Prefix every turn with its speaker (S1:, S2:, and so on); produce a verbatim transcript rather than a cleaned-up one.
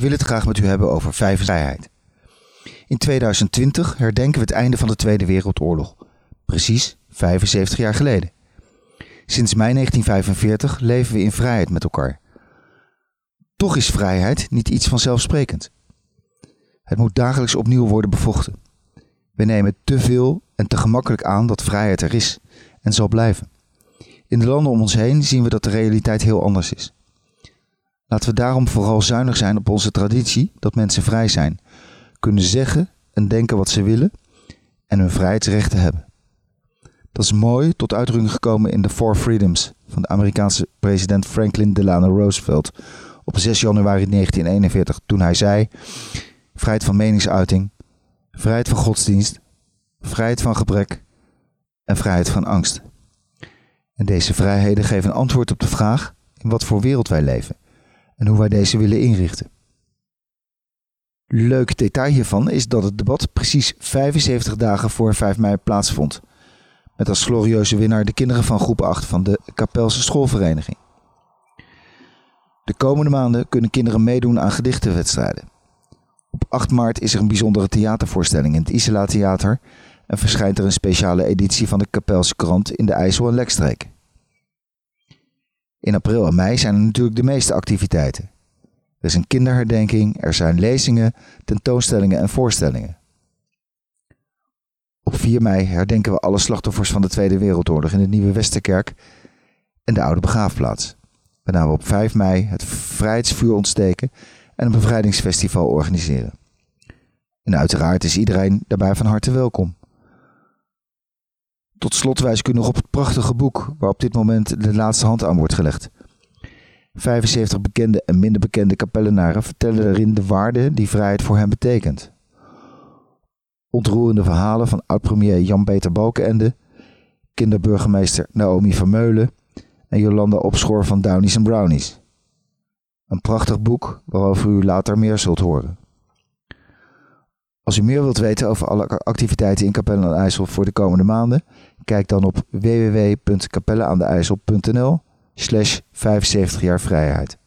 S1: wil het graag met u hebben over vrijheid. In tweeduizend twintig herdenken we het einde van de Tweede Wereldoorlog. Precies vijfenzeventig jaar geleden. Sinds mei negentien vijfenveertig leven we in vrijheid met elkaar. Toch is vrijheid niet iets vanzelfsprekend. Het moet dagelijks opnieuw worden bevochten. We nemen te veel en te gemakkelijk aan dat vrijheid er is en zal blijven. In de landen om ons heen zien we dat de realiteit heel anders is. Laten we daarom vooral zuinig zijn op onze traditie dat mensen vrij zijn, kunnen zeggen en denken wat ze willen en hun vrijheidsrechten hebben. Dat is mooi tot uitdrukking gekomen in de Four Freedoms van de Amerikaanse president Franklin Delano Roosevelt op zes januari negentien eenenveertig, toen hij zei: vrijheid van meningsuiting, vrijheid van godsdienst, vrijheid van gebrek en vrijheid van angst. En deze vrijheden geven een antwoord op de vraag in wat voor wereld wij leven en hoe wij deze willen inrichten. Leuk detail hiervan is dat het debat precies vijfenzeventig dagen voor vijf mei plaatsvond, met als glorieuze winnaar de kinderen van groep acht van de Kapelse schoolvereniging. De komende maanden kunnen kinderen meedoen aan gedichtenwedstrijden. Op acht maart is er een bijzondere theatervoorstelling in het Isola Theater en verschijnt er een speciale editie van de Kapelse krant in de IJssel en Lekstreek. In april en mei zijn er natuurlijk de meeste activiteiten. Er is een kinderherdenking, er zijn lezingen, tentoonstellingen en voorstellingen. Op vier mei herdenken we alle slachtoffers van de Tweede Wereldoorlog in de Nieuwe Westerkerk en de Oude Begraafplaats. Waarna we op vijf mei het Vrijheidsvuur ontsteken en een bevrijdingsfestival organiseren. En uiteraard is iedereen daarbij van harte welkom. Tot slot wijs ik u nog op het prachtige boek waar op dit moment de laatste hand aan wordt gelegd. vijfenzeventig bekende en minder bekende kapellenaren vertellen erin de waarde die vrijheid voor hen betekent. Ontroerende verhalen van oud-premier Jan-Peter Balkenende, kinderburgemeester Naomi Vermeulen en Jolanda Opschoor van Downies en Brownies. Een prachtig boek waarover u later meer zult horen. Als u meer wilt weten over alle activiteiten in Capelle aan de IJssel voor de komende maanden, kijk dan op w w w punt capelle aan de ijssel punt n l slash vijfenzeventig jaar vrijheid.